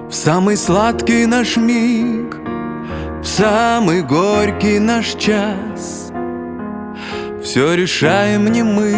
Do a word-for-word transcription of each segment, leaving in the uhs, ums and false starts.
В самый сладкий наш миг, в самый горький наш час все решаем не мы,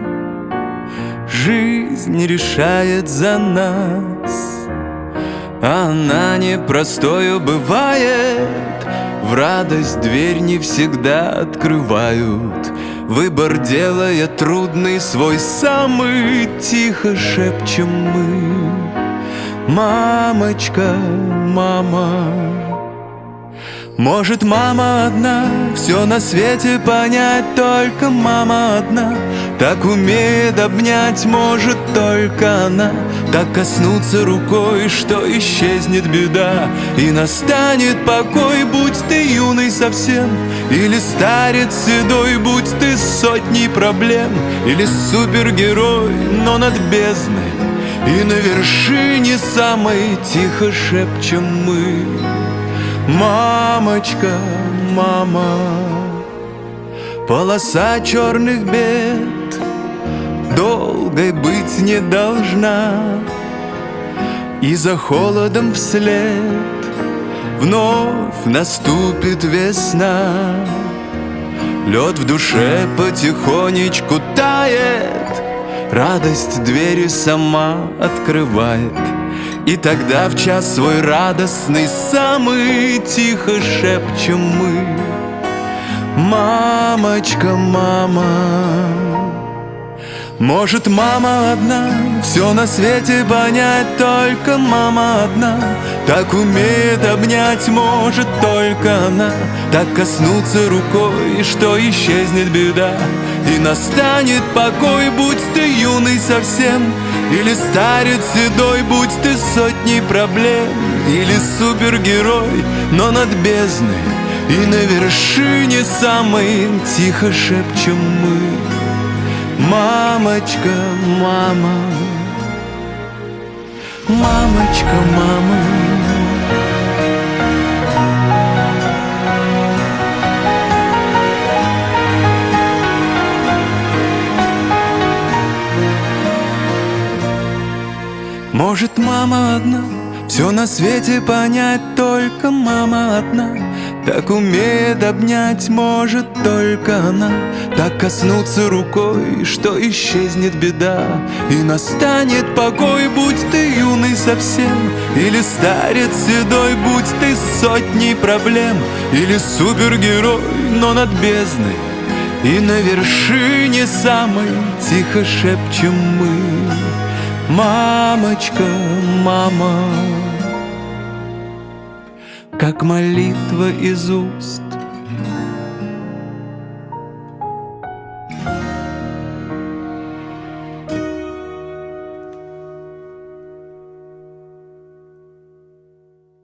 жизнь решает за нас. Она непростою бывает, в радость дверь не всегда открывают. Выбор делая трудный свой, самый тихо шепчем мы: мамочка, мама. Может, мама одна все на свете понять, только мама одна так умеет обнять, может, только она так коснуться рукой, что исчезнет беда и настанет покой. Будь ты юный совсем или старец седой, будь ты сотней проблем или супергерой, но над бездной и на вершине самой тихо шепчем мы: мамочка, мама. Полоса черных бед долгой быть не должна, и за холодом вслед вновь наступит весна. Лед в душе потихонечку тает, радость двери сама открывает. И тогда в час свой радостный самый тихо шепчем мы: мамочка, мама. Может, мама одна все на свете понять, только мама одна так умеет обнять, может, только она так коснуться рукой, что исчезнет беда и настанет покой. Будь ты юный совсем или старец седой, будь ты сотней проблем или супергерой, но над бездной и на вершине самой тихо шепчем мы: мамочка, мама. Мамочка, мама. Может, мама одна все на свете понять, только мама одна так умеет обнять, может, только она так коснуться рукой, что исчезнет беда и настанет покой. Будь ты юный совсем или старец седой, будь ты сотней проблем или супергерой, но над бездной и на вершине самой тихо шепчем мы: мамочка, мама. Как молитва из уст